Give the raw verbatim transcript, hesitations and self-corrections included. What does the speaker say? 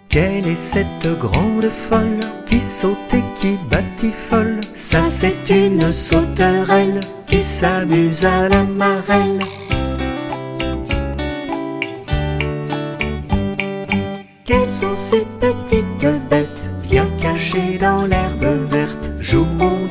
Quelle est cette grande folle qui saute et qui batifole? Ça c'est une sauterelle qui s'amuse à la marelle. Quelles sont ces petites bêtes bien cachées dans l'herbe verte? Jouons